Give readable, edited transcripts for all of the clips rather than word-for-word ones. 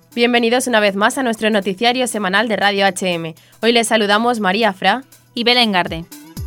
Bienvenidos una vez más a nuestro noticiario semanal de Radio HM. Hoy les saludamos María Fra y Belén Garde.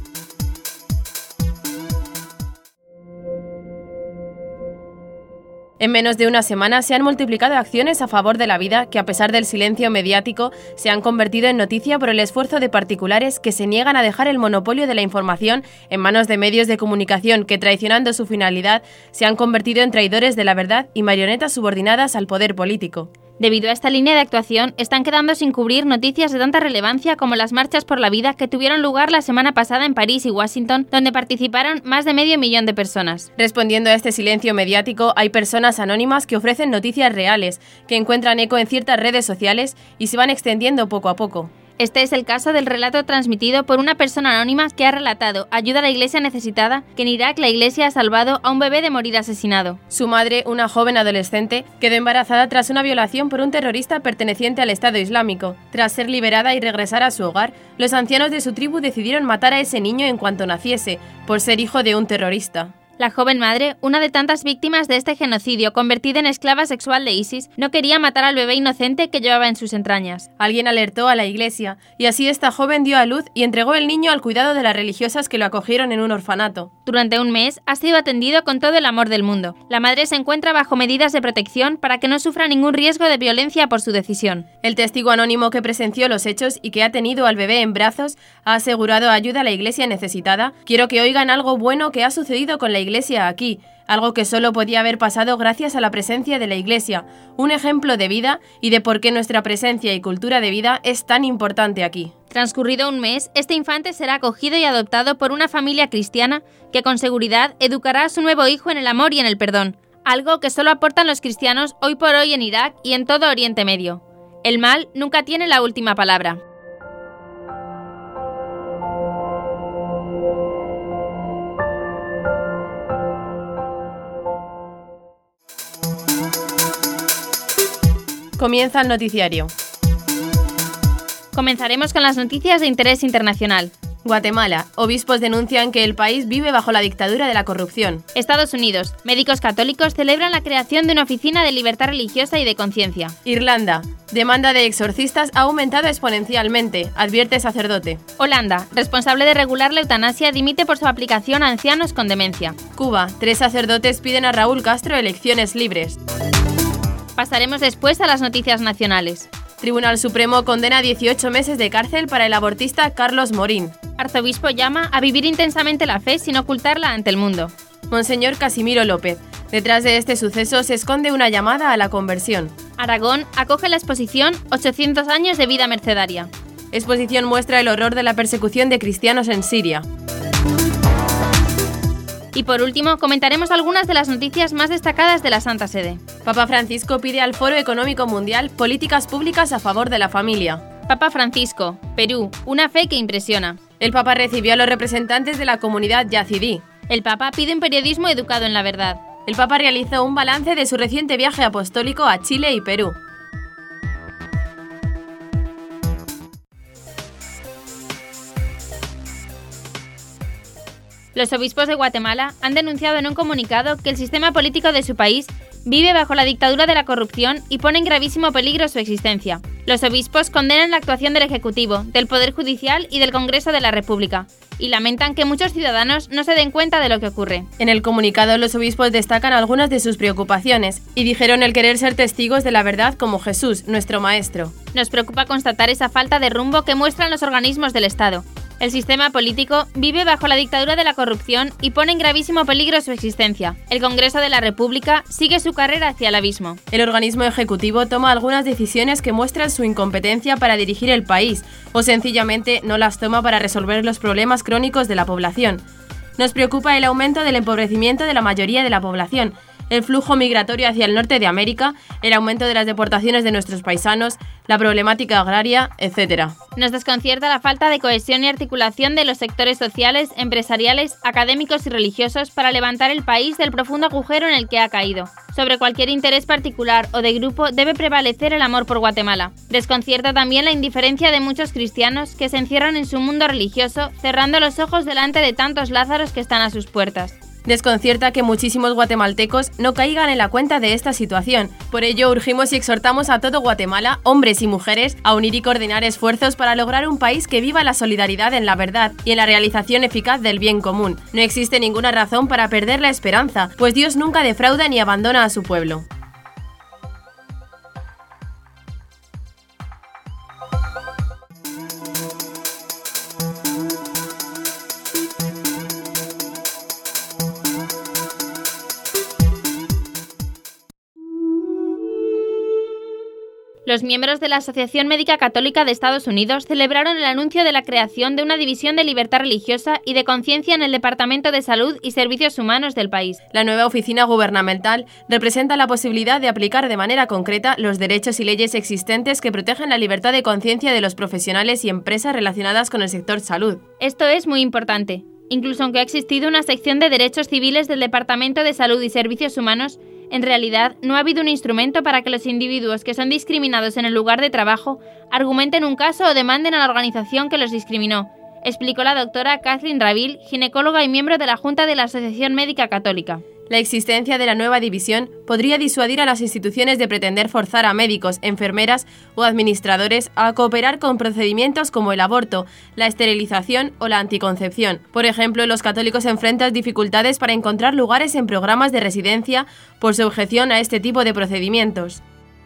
En menos de una semana se han multiplicado acciones a favor de la vida que, a pesar del silencio mediático, se han convertido en noticia por el esfuerzo de particulares que se niegan a dejar el monopolio de la información en manos de medios de comunicación que, traicionando su finalidad, se han convertido en traidores de la verdad y marionetas subordinadas al poder político. Debido a esta línea de actuación, están quedando sin cubrir noticias de tanta relevancia como las marchas por la vida que tuvieron lugar la semana pasada en París y Washington, donde participaron más de 500.000 de personas. Respondiendo a este silencio mediático, hay personas anónimas que ofrecen noticias reales, que encuentran eco en ciertas redes sociales y se van extendiendo poco a poco. Este es el caso del relato transmitido por una persona anónima que ha relatado ayuda a la iglesia necesitada, que en Irak la iglesia ha salvado a un bebé de morir asesinado. Su madre, una joven adolescente, quedó embarazada tras una violación por un terrorista perteneciente al Estado Islámico. Tras ser liberada y regresar a su hogar, los ancianos de su tribu decidieron matar a ese niño en cuanto naciese, por ser hijo de un terrorista. La joven madre, una de tantas víctimas de este genocidio convertida en esclava sexual de ISIS, no quería matar al bebé inocente que llevaba en sus entrañas. Alguien alertó a la iglesia, y así esta joven dio a luz y entregó el niño al cuidado de las religiosas que lo acogieron en un orfanato. Durante un mes ha sido atendido con todo el amor del mundo. La madre se encuentra bajo medidas de protección para que no sufra ningún riesgo de violencia por su decisión. El testigo anónimo que presenció los hechos y que ha tenido al bebé en brazos ha asegurado ayuda a la iglesia necesitada. Quiero que oigan algo bueno que ha sucedido con la iglesia aquí, algo que solo podía haber pasado gracias a la presencia de la iglesia, un ejemplo de vida y de por qué nuestra presencia y cultura de vida es tan importante aquí. Transcurrido un mes, este infante será acogido y adoptado por una familia cristiana que con seguridad educará a su nuevo hijo en el amor y en el perdón, algo que solo aportan los cristianos hoy por hoy en Irak y en todo Oriente Medio. El mal nunca tiene la última palabra. Comienza el noticiario. Comenzaremos con las noticias de interés internacional. Guatemala. Obispos denuncian que el país vive bajo la dictadura de la corrupción. Estados Unidos. Médicos católicos celebran la creación de una oficina de libertad religiosa y de conciencia. Irlanda. Demanda de exorcistas ha aumentado exponencialmente, advierte sacerdote. Holanda. Responsable de regular la eutanasia dimite por su aplicación a ancianos con demencia. Cuba. 3 sacerdotes piden a Raúl Castro elecciones libres. Pasaremos después a las noticias nacionales. Tribunal Supremo condena 18 meses de cárcel para el abortista Carlos Morín. Arzobispo llama a vivir intensamente la fe sin ocultarla ante el mundo. Monseñor Casimiro López. Detrás de este suceso se esconde una llamada a la conversión. Aragón acoge la exposición 800 años de vida mercedaria. Exposición muestra el horror de la persecución de cristianos en Siria. Y por último, comentaremos algunas de las noticias más destacadas de la Santa Sede. Papa Francisco pide al Foro Económico Mundial políticas públicas a favor de la familia. Papa Francisco, Perú, una fe que impresiona. El Papa recibió a los representantes de la comunidad yazidí. El Papa pide un periodismo educado en la verdad. El Papa realizó un balance de su reciente viaje apostólico a Chile y Perú. Los obispos de Guatemala han denunciado en un comunicado que el sistema político de su país vive bajo la dictadura de la corrupción y pone en gravísimo peligro su existencia. Los obispos condenan la actuación del Ejecutivo, del Poder Judicial y del Congreso de la República, y lamentan que muchos ciudadanos no se den cuenta de lo que ocurre. En el comunicado, los obispos destacan algunas de sus preocupaciones y dijeron el querer ser testigos de la verdad como Jesús, nuestro Maestro. Nos preocupa constatar esa falta de rumbo que muestran los organismos del Estado. El sistema político vive bajo la dictadura de la corrupción y pone en gravísimo peligro su existencia. El Congreso de la República sigue su carrera hacia el abismo. El organismo ejecutivo toma algunas decisiones que muestran su incompetencia para dirigir el país o sencillamente no las toma para resolver los problemas crónicos de la población. Nos preocupa el aumento del empobrecimiento de la mayoría de la población, el flujo migratorio hacia el norte de América, el aumento de las deportaciones de nuestros paisanos, la problemática agraria, etc. Nos desconcierta la falta de cohesión y articulación de los sectores sociales, empresariales, académicos y religiosos para levantar el país del profundo agujero en el que ha caído. Sobre cualquier interés particular o de grupo debe prevalecer el amor por Guatemala. Desconcierta también la indiferencia de muchos cristianos que se encierran en su mundo religioso, cerrando los ojos delante de tantos Lázaros que están a sus puertas. Desconcierta que muchísimos guatemaltecos no caigan en la cuenta de esta situación. Por ello, urgimos y exhortamos a todo Guatemala, hombres y mujeres, a unir y coordinar esfuerzos para lograr un país que viva la solidaridad en la verdad y en la realización eficaz del bien común. No existe ninguna razón para perder la esperanza, pues Dios nunca defrauda ni abandona a su pueblo. Los miembros de la Asociación Médica Católica de Estados Unidos celebraron el anuncio de la creación de una división de libertad religiosa y de conciencia en el Departamento de Salud y Servicios Humanos del país. La nueva oficina gubernamental representa la posibilidad de aplicar de manera concreta los derechos y leyes existentes que protegen la libertad de conciencia de los profesionales y empresas relacionadas con el sector salud. Esto es muy importante. Incluso aunque ha existido una sección de derechos civiles del Departamento de Salud y Servicios Humanos, en realidad no ha habido un instrumento para que los individuos que son discriminados en el lugar de trabajo argumenten un caso o demanden a la organización que los discriminó, explicó la doctora Kathleen Ravil, ginecóloga y miembro de la Junta de la Asociación Médica Católica. La existencia de la nueva división podría disuadir a las instituciones de pretender forzar a médicos, enfermeras o administradores a cooperar con procedimientos como el aborto, la esterilización o la anticoncepción. Por ejemplo, los católicos enfrentan dificultades para encontrar lugares en programas de residencia por su objeción a este tipo de procedimientos.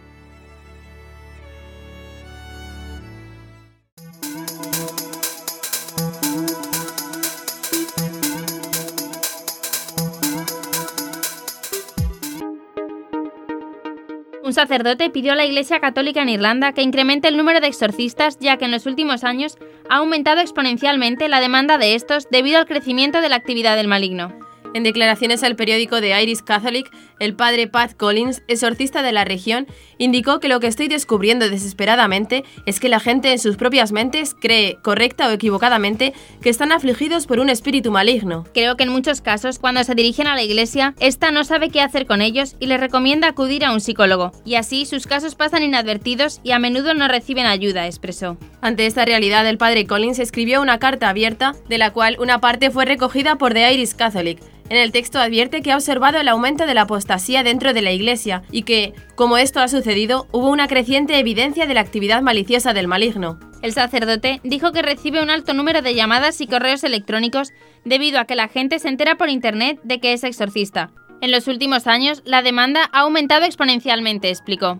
Un sacerdote pidió a la Iglesia Católica en Irlanda que incremente el número de exorcistas, ya que en los últimos años ha aumentado exponencialmente la demanda de estos debido al crecimiento de la actividad del maligno. En declaraciones al periódico The Irish Catholic, el padre Pat Collins, exorcista de la región, indicó que lo que estoy descubriendo desesperadamente es que la gente en sus propias mentes cree, correcta o equivocadamente, que están afligidos por un espíritu maligno. Creo que en muchos casos, cuando se dirigen a la iglesia, esta no sabe qué hacer con ellos y les recomienda acudir a un psicólogo. Y así sus casos pasan inadvertidos y a menudo no reciben ayuda, expresó. Ante esta realidad, el padre Collins escribió una carta abierta, de la cual una parte fue recogida por The Irish Catholic. En el texto advierte que ha observado el aumento de la apostasía dentro de la Iglesia y que, como esto ha sucedido, hubo una creciente evidencia de la actividad maliciosa del maligno. El sacerdote dijo que recibe un alto número de llamadas y correos electrónicos debido a que la gente se entera por internet de que es exorcista. En los últimos años, la demanda ha aumentado exponencialmente, explicó.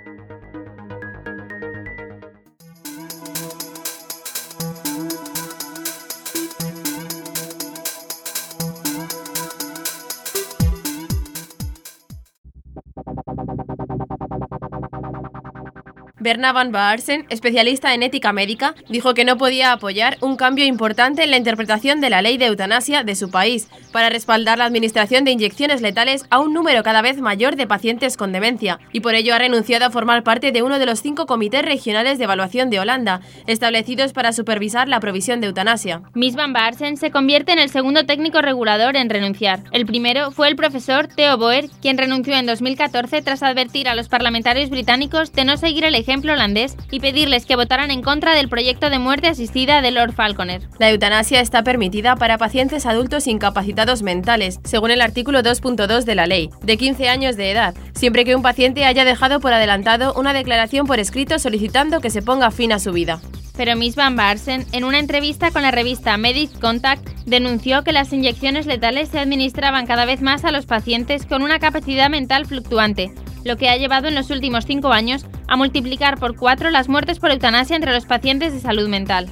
Berna van Baarsen, especialista en ética médica, dijo que no podía apoyar un cambio importante en la interpretación de la ley de eutanasia de su país para respaldar la administración de inyecciones letales a un número cada vez mayor de pacientes con demencia, y por ello ha renunciado a formar parte de uno de los 5 comités regionales de evaluación de Holanda, establecidos para supervisar la provisión de eutanasia. Miss van Baarsen se convierte en el segundo técnico regulador en renunciar. El primero fue el profesor Theo Boer, quien renunció en 2014 tras advertir a los parlamentarios británicos de no seguir el ejemplo holandés y pedirles que votaran en contra del proyecto de muerte asistida de Lord Falconer. La eutanasia está permitida para pacientes adultos incapacitados mentales, según el artículo 2.2 de la ley, de 15 años de edad, siempre que un paciente haya dejado por adelantado una declaración por escrito solicitando que se ponga fin a su vida. Pero Miss van Baarsen, en una entrevista con la revista Medic Contact, denunció que las inyecciones letales se administraban cada vez más a los pacientes con una capacidad mental fluctuante, lo que ha llevado en los últimos 5 años a multiplicar por 4 las muertes por eutanasia entre los pacientes de salud mental.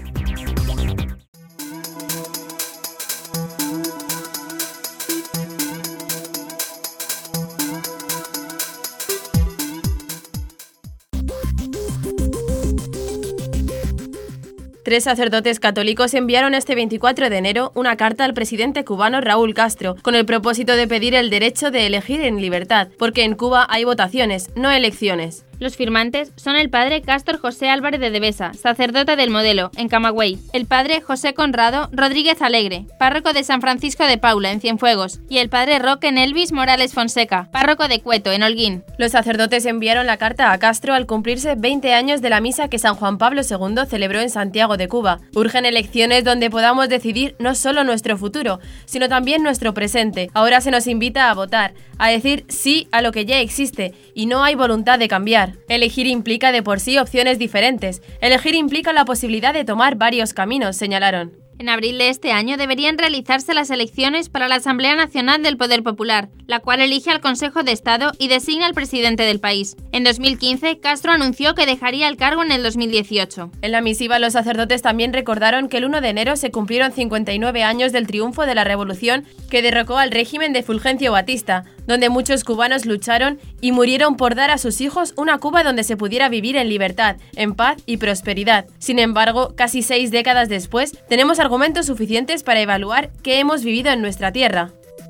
Tres sacerdotes católicos enviaron este 24 de enero una carta al presidente cubano Raúl Castro con el propósito de pedir el derecho de elegir en libertad, porque en Cuba hay votaciones, no elecciones. Los firmantes son el padre Cástor José Álvarez de Devesa, sacerdote del Modelo, en Camagüey, el padre José Conrado Rodríguez Alegre, párroco de San Francisco de Paula, en Cienfuegos, y el padre Roque Nelvis Morales Fonseca, párroco de Cueto, en Holguín. Los sacerdotes enviaron la carta a Castro al cumplirse 20 años de la misa que San Juan Pablo II celebró en Santiago de Cuba. Urgen elecciones donde podamos decidir no solo nuestro futuro, sino también nuestro presente. Ahora se nos invita a votar, a decir sí a lo que ya existe, y no hay voluntad de cambiar. Elegir implica de por sí opciones diferentes. Elegir implica la posibilidad de tomar varios caminos, señalaron. En abril de este año deberían realizarse las elecciones para la Asamblea Nacional del Poder Popular, la cual elige al Consejo de Estado y designa al presidente del país. En 2015, Castro anunció que dejaría el cargo en el 2018. En la misiva, los sacerdotes también recordaron que el 1 de enero se cumplieron 59 años del triunfo de la revolución que derrocó al régimen de Fulgencio Batista, donde muchos cubanos lucharon y murieron por dar a sus hijos una Cuba donde se pudiera vivir en libertad, en paz y prosperidad. Sin embargo, casi 6 décadas después, tenemos argumentos suficientes para evaluar qué hemos vivido en nuestra tierra.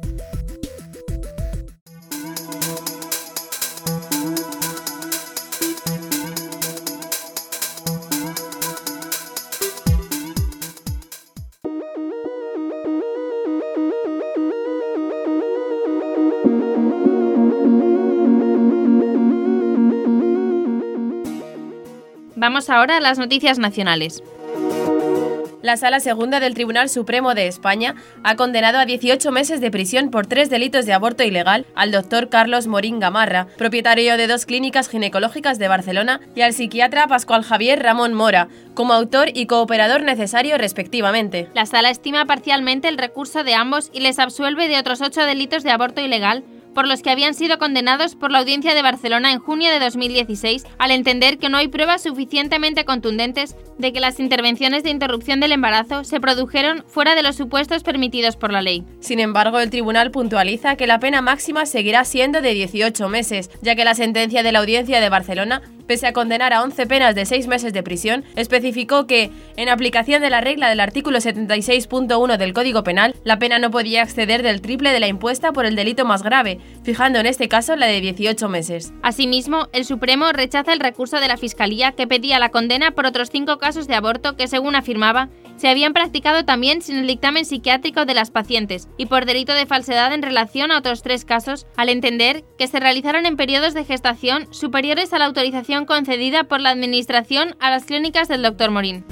Vamos ahora a las noticias nacionales. La Sala Segunda del Tribunal Supremo de España ha condenado a 18 meses de prisión por 3 delitos de aborto ilegal al doctor Carlos Morín Gamarra, propietario de 2 clínicas ginecológicas de Barcelona, y al psiquiatra Pascual Javier Ramón Mora, como autor y cooperador necesario respectivamente. La Sala estima parcialmente el recurso de ambos y les absuelve de otros 8 delitos de aborto ilegal por los que habían sido condenados por la Audiencia de Barcelona en junio de 2016, al entender que no hay pruebas suficientemente contundentes de que las intervenciones de interrupción del embarazo se produjeron fuera de los supuestos permitidos por la ley. Sin embargo, el tribunal puntualiza que la pena máxima seguirá siendo de 18 meses, ya que la sentencia de la Audiencia de Barcelona, pese a condenar a 11 penas de 6 meses de prisión, especificó que, en aplicación de la regla del artículo 76.1 del Código Penal, la pena no podía exceder del triple de la impuesta por el delito más grave, fijando en este caso la de 18 meses. Asimismo, el Supremo rechaza el recurso de la Fiscalía que pedía la condena por otros 5 casos de aborto que, según afirmaba, se habían practicado también sin el dictamen psiquiátrico de las pacientes y por delito de falsedad en relación a otros 3 casos, al entender que se realizaron en periodos de gestación superiores a la autorización concedida por la Administración a las clínicas del Dr. Morín.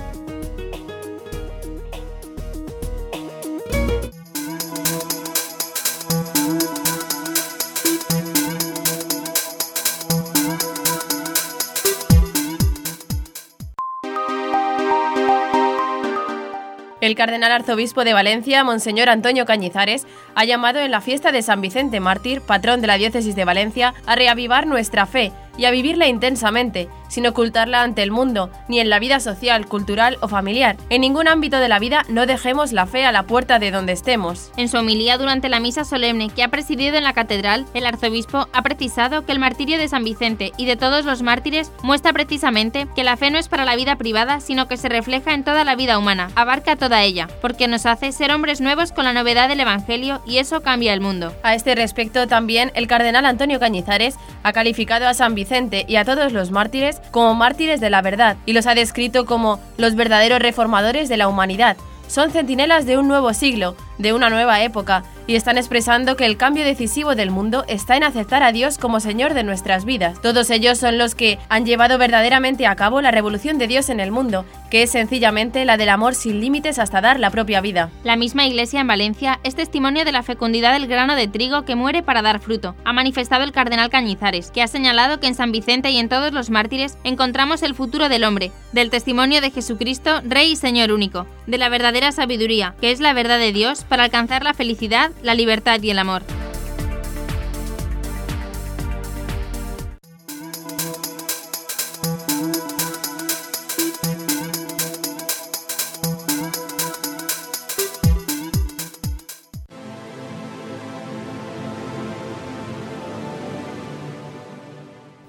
El cardenal arzobispo de Valencia, Monseñor Antonio Cañizares, ha llamado en la fiesta de San Vicente Mártir, patrón de la diócesis de Valencia, a reavivar nuestra fe y a vivirla intensamente, sin ocultarla ante el mundo, ni en la vida social, cultural o familiar. En ningún ámbito de la vida no dejemos la fe a la puerta de donde estemos. En su homilía durante la misa solemne que ha presidido en la catedral, el arzobispo ha precisado que el martirio de San Vicente y de todos los mártires muestra precisamente que la fe no es para la vida privada, sino que se refleja en toda la vida humana, abarca toda ella, porque nos hace ser hombres nuevos con la novedad del Evangelio y eso cambia el mundo. A este respecto también el cardenal Antonio Cañizares ha calificado a San Vicente y a todos los mártires como mártires de la verdad y los ha descrito como los verdaderos reformadores de la humanidad. Son centinelas de un nuevo siglo, de una nueva época, y están expresando que el cambio decisivo del mundo está en aceptar a Dios como Señor de nuestras vidas. Todos ellos son los que han llevado verdaderamente a cabo la revolución de Dios en el mundo, que es sencillamente la del amor sin límites hasta dar la propia vida. La misma Iglesia en Valencia es testimonio de la fecundidad del grano de trigo que muere para dar fruto, ha manifestado el cardenal Cañizares, que ha señalado que en San Vicente y en todos los mártires encontramos el futuro del hombre, del testimonio de Jesucristo, Rey y Señor único, de la verdadera sabiduría, que es la verdad de Dios para alcanzar la felicidad, la libertad y el amor.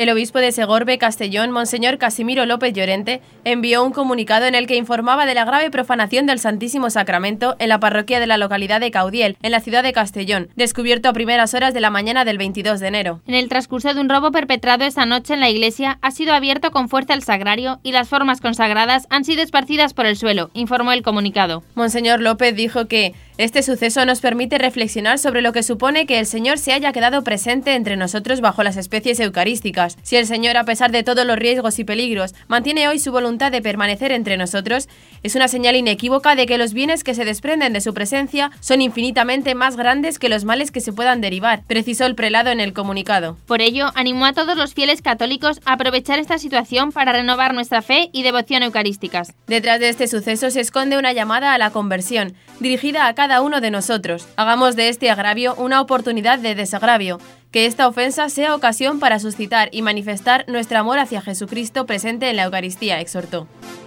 El obispo de Segorbe, Castellón, Monseñor Casimiro López Llorente, envió un comunicado en el que informaba de la grave profanación del Santísimo Sacramento en la parroquia de la localidad de Caudiel, en la ciudad de Castellón, descubierto a primeras horas de la mañana del 22 de enero. En el transcurso de un robo perpetrado esta noche en la iglesia, ha sido abierto con fuerza el sagrario y las formas consagradas han sido esparcidas por el suelo, informó el comunicado. Monseñor López dijo que este suceso nos permite reflexionar sobre lo que supone que el Señor se haya quedado presente entre nosotros bajo las especies eucarísticas. Si el Señor, a pesar de todos los riesgos y peligros, mantiene hoy su voluntad de permanecer entre nosotros, es una señal inequívoca de que los bienes que se desprenden de su presencia son infinitamente más grandes que los males que se puedan derivar, precisó el prelado en el comunicado. Por ello, animó a todos los fieles católicos a aprovechar esta situación para renovar nuestra fe y devoción eucarísticas. Detrás de este suceso se esconde una llamada a la conversión, dirigida a cada uno de nosotros. Hagamos de este agravio una oportunidad de desagravio, que esta ofensa sea ocasión para suscitar y manifestar nuestro amor hacia Jesucristo presente en la Eucaristía, exhortó.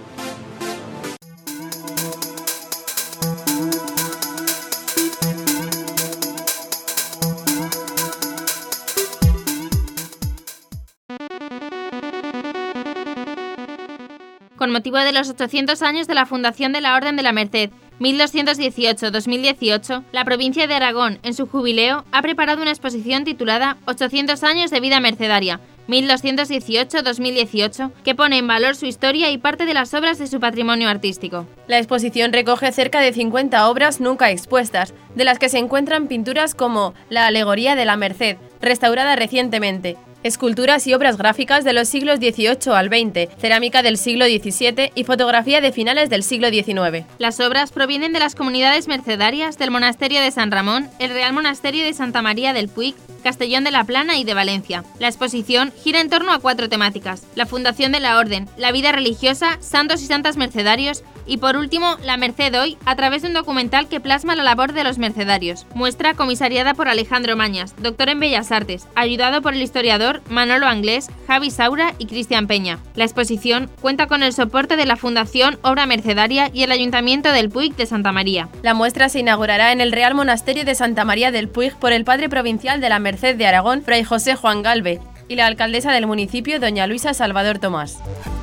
Con motivo de los 800 años de la fundación de la Orden de la Merced, 1218-2018, la provincia de Aragón, en su jubileo, ha preparado una exposición titulada 800 años de vida mercedaria, 1218-2018, que pone en valor su historia y parte de las obras de su patrimonio artístico. La exposición recoge cerca de 50 obras nunca expuestas, de las que se encuentran pinturas como la Alegoría de la Merced, restaurada recientemente, esculturas y obras gráficas de los siglos XVIII al XX, cerámica del siglo XVII y fotografía de finales del siglo XIX. Las obras provienen de las comunidades mercedarias del Monasterio de San Ramón, el Real Monasterio de Santa María del Puig, Castellón de la Plana y de Valencia. La exposición gira en torno a 4 temáticas: la fundación de la Orden, la vida religiosa, santos y santas mercedarios y, por último, la Merced hoy, a través de un documental que plasma la labor de los mercedarios. Muestra comisariada por Alejandro Mañas, doctor en Bellas Artes, ayudado por el historiador Manolo Anglés, Javi Saura y Cristian Peña. La exposición cuenta con el soporte de la Fundación Obra Mercedaria y el Ayuntamiento del Puig de Santa María. La muestra se inaugurará en el Real Monasterio de Santa María del Puig por el padre provincial de la Merced de Aragón, Fray José Juan Galve, y la alcaldesa del municipio, doña Luisa Salvador Tomás.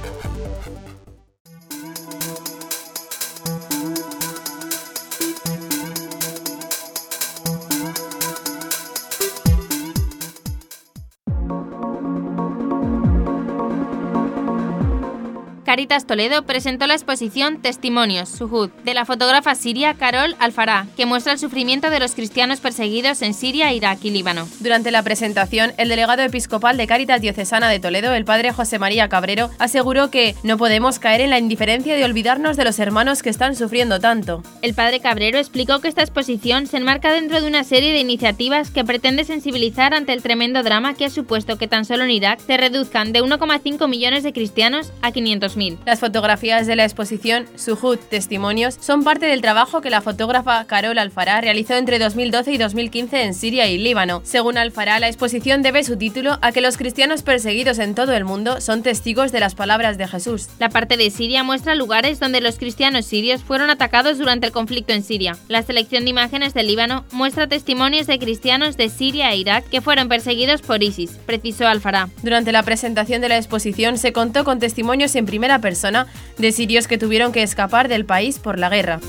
Cáritas Toledo presentó la exposición Testimonios, Suhud, de la fotógrafa siria Carol Alfará, que muestra el sufrimiento de los cristianos perseguidos en Siria, Irak y Líbano. Durante la presentación, el delegado episcopal de Cáritas Diocesana de Toledo, el padre José María Cabrero, aseguró que no podemos caer en la indiferencia de olvidarnos de los hermanos que están sufriendo tanto. El padre Cabrero explicó que esta exposición se enmarca dentro de una serie de iniciativas que pretende sensibilizar ante el tremendo drama que ha supuesto que tan solo en Irak se reduzcan de 1,5 millones de cristianos a 500.000. Las fotografías de la exposición Suhud Testimonios son parte del trabajo que la fotógrafa Carol Alfará realizó entre 2012 y 2015 en Siria y Líbano. Según Alfará, la exposición debe su título a que los cristianos perseguidos en todo el mundo son testigos de las palabras de Jesús. La parte de Siria muestra lugares donde los cristianos sirios fueron atacados durante el conflicto en Siria. La selección de imágenes del Líbano muestra testimonios de cristianos de Siria e Irak que fueron perseguidos por ISIS, precisó Alfará. Durante la presentación de la exposición se contó con testimonios en primera persona de sirios que tuvieron que escapar del país por la guerra.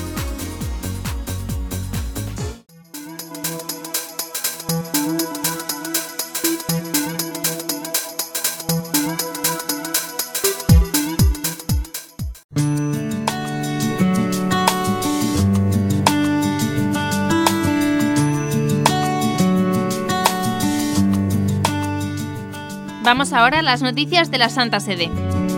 Vamos ahora a las noticias de la Santa Sede.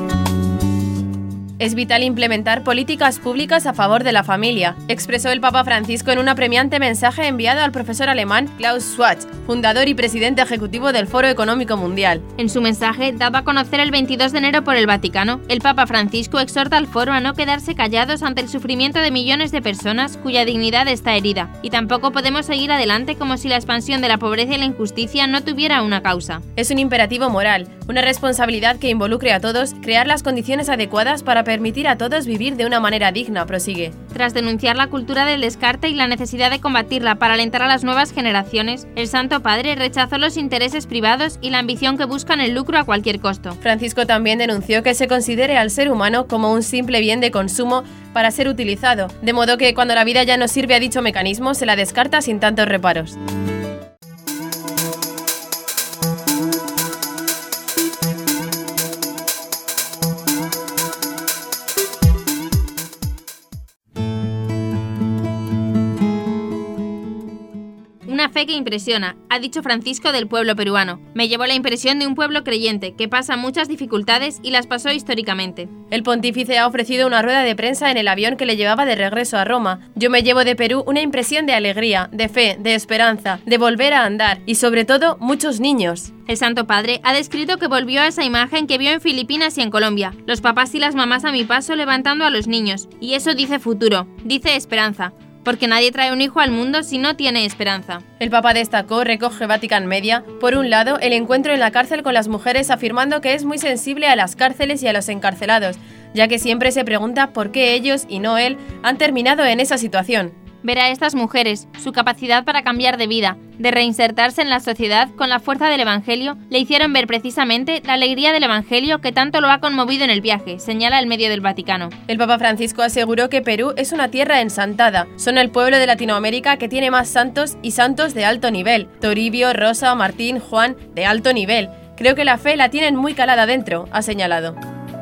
Es vital implementar políticas públicas a favor de la familia, expresó el Papa Francisco en un apremiante mensaje enviado al profesor alemán Klaus Schwab, fundador y presidente ejecutivo del Foro Económico Mundial. En su mensaje, dado a conocer el 22 de enero por el Vaticano, el Papa Francisco exhorta al Foro a no quedarse callados ante el sufrimiento de millones de personas cuya dignidad está herida, y tampoco podemos seguir adelante como si la expansión de la pobreza y la injusticia no tuviera una causa. Es un imperativo moral, Una responsabilidad que involucre a todos, crear las condiciones adecuadas para permitir a todos vivir de una manera digna, prosigue. Tras denunciar la cultura del descarte y la necesidad de combatirla para alentar a las nuevas generaciones, el Santo Padre rechazó los intereses privados y la ambición que buscan el lucro a cualquier costo. Francisco también denunció que se considere al ser humano como un simple bien de consumo para ser utilizado, de modo que cuando la vida ya no sirve a dicho mecanismo se la descarta sin tantos reparos. Una fe que impresiona, ha dicho Francisco del pueblo peruano. Me llevó la impresión de un pueblo creyente que pasa muchas dificultades y las pasó históricamente. El pontífice ha ofrecido una rueda de prensa en el avión que le llevaba de regreso a Roma. Yo me llevo de Perú una impresión de alegría, de fe, de esperanza, de volver a andar y sobre todo muchos niños. El Santo Padre ha descrito que volvió a esa imagen que vio en Filipinas y en Colombia, los papás y las mamás a mi paso levantando a los niños, y eso dice futuro, dice esperanza. Porque nadie trae un hijo al mundo si no tiene esperanza. El Papa destacó, recoge Vatican Media, por un lado, el encuentro en la cárcel con las mujeres, afirmando que es muy sensible a las cárceles y a los encarcelados, ya que siempre se pregunta por qué ellos, y no él, han terminado en esa situación. Ver a estas mujeres, su capacidad para cambiar de vida, de reinsertarse en la sociedad con la fuerza del Evangelio, le hicieron ver precisamente la alegría del Evangelio que tanto lo ha conmovido en el viaje, señala el medio del Vaticano. El Papa Francisco aseguró que Perú es una tierra ensantada. Son el pueblo de Latinoamérica que tiene más santos y santos de alto nivel. Toribio, Rosa, Martín, Juan, de alto nivel. Creo que la fe la tienen muy calada dentro, ha señalado.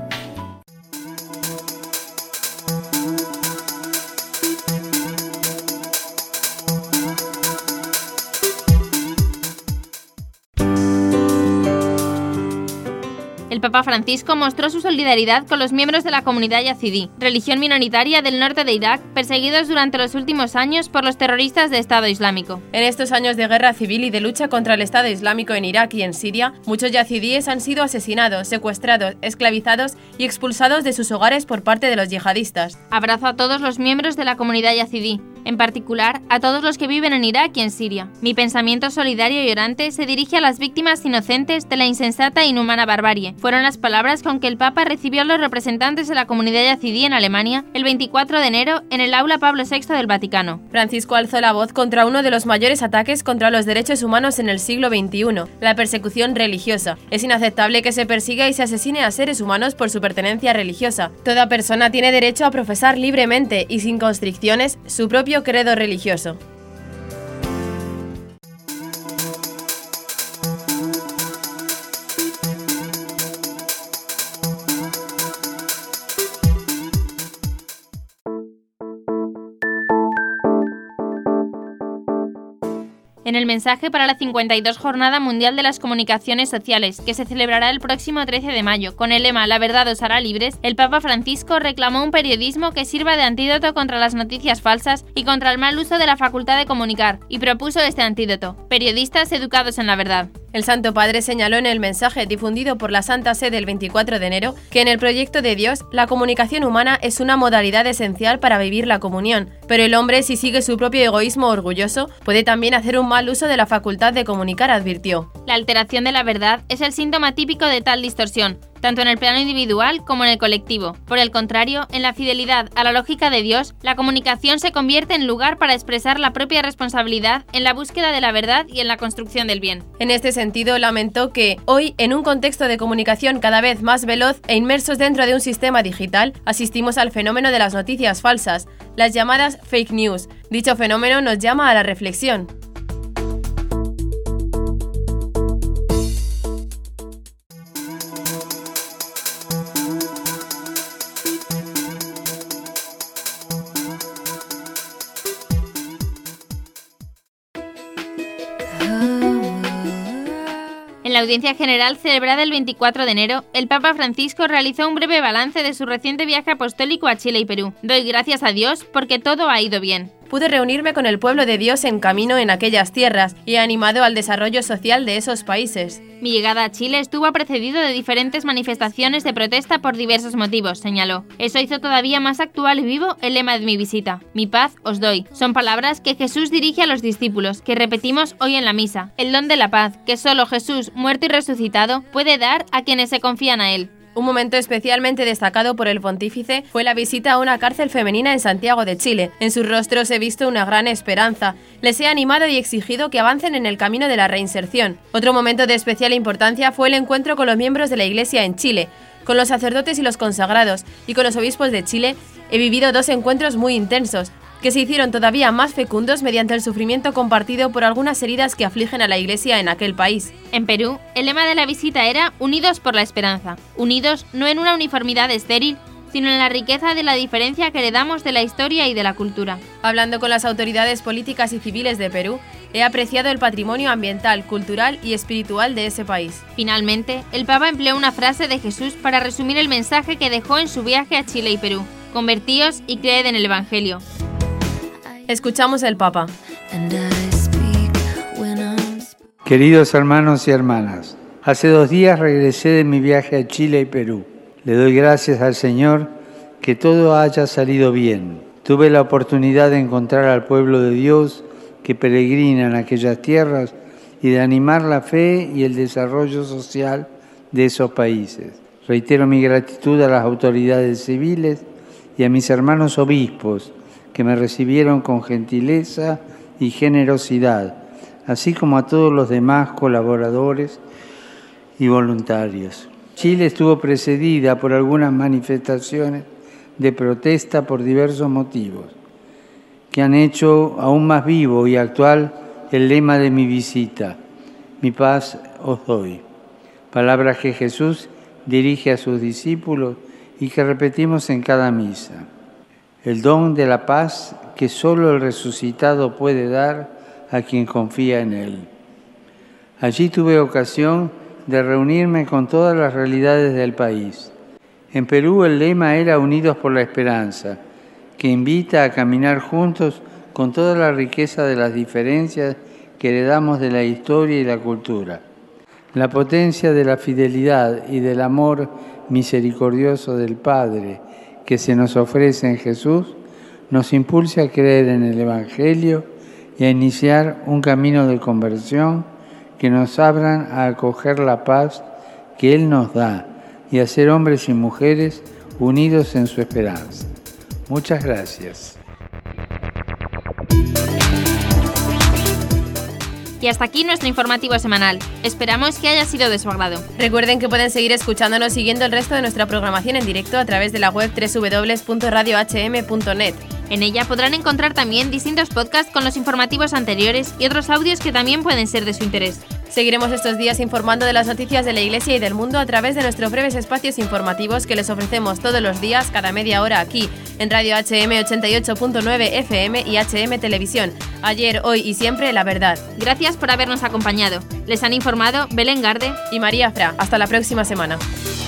El Papa Francisco mostró su solidaridad con los miembros de la comunidad yazidí, religión minoritaria del norte de Irak, perseguidos durante los últimos años por los terroristas de Estado Islámico. En estos años de guerra civil y de lucha contra el Estado Islámico en Irak y en Siria, muchos yazidíes han sido asesinados, secuestrados, esclavizados y expulsados de sus hogares por parte de los yihadistas. Abrazo a todos los miembros de la comunidad yazidí, en particular a todos los que viven en Irak y en Siria. Mi pensamiento solidario y orante se dirige a las víctimas inocentes de la insensata e inhumana barbarie. Fueron las palabras con que el Papa recibió a los representantes de la comunidad yazidí en Alemania el 24 de enero en el aula Pablo VI del Vaticano. Francisco alzó la voz contra uno de los mayores ataques contra los derechos humanos en el siglo XXI, la persecución religiosa. Es inaceptable que se persiga y se asesine a seres humanos por su pertenencia religiosa. Toda persona tiene derecho a profesar libremente y sin constricciones su propio credo religioso. En el mensaje para la 52 Jornada Mundial de las Comunicaciones Sociales, que se celebrará el próximo 13 de mayo, con el lema «La verdad os hará libres», el Papa Francisco reclamó un periodismo que sirva de antídoto contra las noticias falsas y contra el mal uso de la facultad de comunicar, y propuso este antídoto: periodistas educados en la verdad. El Santo Padre señaló en el mensaje difundido por la Santa Sede el 24 de enero que en el proyecto de Dios la comunicación humana es una modalidad esencial para vivir la comunión, pero el hombre, si sigue su propio egoísmo orgulloso, puede también hacer un mal uso de la facultad de comunicar, advirtió. La alteración de la verdad es el síntoma típico de tal distorsión, tanto en el plano individual como en el colectivo. Por el contrario, en la fidelidad a la lógica de Dios, la comunicación se convierte en lugar para expresar la propia responsabilidad en la búsqueda de la verdad y en la construcción del bien. En este sentido, lamentó que hoy, en un contexto de comunicación cada vez más veloz e inmersos dentro de un sistema digital, asistimos al fenómeno de las noticias falsas, las llamadas fake news. Dicho fenómeno nos llama a la reflexión. En la audiencia general celebrada el 24 de enero, el Papa Francisco realizó un breve balance de su reciente viaje apostólico a Chile y Perú. Doy gracias a Dios porque todo ha ido bien. pude reunirme con el pueblo de Dios en camino en aquellas tierras y he animado al desarrollo social de esos países. Mi llegada a Chile estuvo precedido de diferentes manifestaciones de protesta por diversos motivos, señaló. Eso hizo todavía más actual y vivo el lema de mi visita: mi paz os doy. Son palabras que Jesús dirige a los discípulos, que repetimos hoy en la misa. El don de la paz, que solo Jesús, muerto y resucitado, puede dar a quienes se confían a Él. Un momento especialmente destacado por el pontífice fue la visita a una cárcel femenina en Santiago de Chile. En sus rostros he visto una gran esperanza. Les he animado y exigido que avancen en el camino de la reinserción. Otro momento de especial importancia fue el encuentro con los miembros de la Iglesia en Chile. Con los sacerdotes y los consagrados y con los obispos de Chile he vivido 2 encuentros muy intensos, que se hicieron todavía más fecundos mediante el sufrimiento compartido por algunas heridas que afligen a la Iglesia en aquel país. En Perú, el lema de la visita era «Unidos por la esperanza». Unidos no en una uniformidad estéril, sino en la riqueza de la diferencia que heredamos de la historia y de la cultura. Hablando con las autoridades políticas y civiles de Perú, he apreciado el patrimonio ambiental, cultural y espiritual de ese país. Finalmente, el Papa empleó una frase de Jesús para resumir el mensaje que dejó en su viaje a Chile y Perú: «Convertíos y creed en el Evangelio». Escuchamos el Papa. Queridos hermanos y hermanas, hace 2 días regresé de mi viaje a Chile y Perú. Le doy gracias al Señor que todo haya salido bien. Tuve la oportunidad de encontrar al pueblo de Dios que peregrina en aquellas tierras y de animar la fe y el desarrollo social de esos países. Reitero mi gratitud a las autoridades civiles y a mis hermanos obispos, que me recibieron con gentileza y generosidad, así como a todos los demás colaboradores y voluntarios. Chile estuvo precedida por algunas manifestaciones de protesta por diversos motivos, que han hecho aún más vivo y actual el lema de mi visita: mi paz os doy. Palabras que Jesús dirige a sus discípulos y que repetimos en cada misa. El don de la paz que solo el resucitado puede dar a quien confía en Él. Allí tuve ocasión de reunirme con todas las realidades del país. En Perú el lema era Unidos por la Esperanza, que invita a caminar juntos con toda la riqueza de las diferencias que heredamos de la historia y la cultura. La potencia de la fidelidad y del amor misericordioso del Padre que se nos ofrece en Jesús, nos impulsa a creer en el Evangelio y a iniciar un camino de conversión que nos abran a acoger la paz que Él nos da y a ser hombres y mujeres unidos en su esperanza. Muchas gracias. Y hasta aquí nuestro informativo semanal. Esperamos que haya sido de su agrado. Recuerden que pueden seguir escuchándonos siguiendo el resto de nuestra programación en directo a través de la web www.radiohm.net. En ella podrán encontrar también distintos podcasts con los informativos anteriores y otros audios que también pueden ser de su interés. Seguiremos estos días informando de las noticias de la Iglesia y del mundo a través de nuestros breves espacios informativos que les ofrecemos todos los días, cada media hora aquí, en Radio HM 88.9 FM y HM Televisión. Ayer, hoy y siempre, la verdad. Gracias por habernos acompañado. Les han informado Belén Garde y María Fra. Hasta la próxima semana.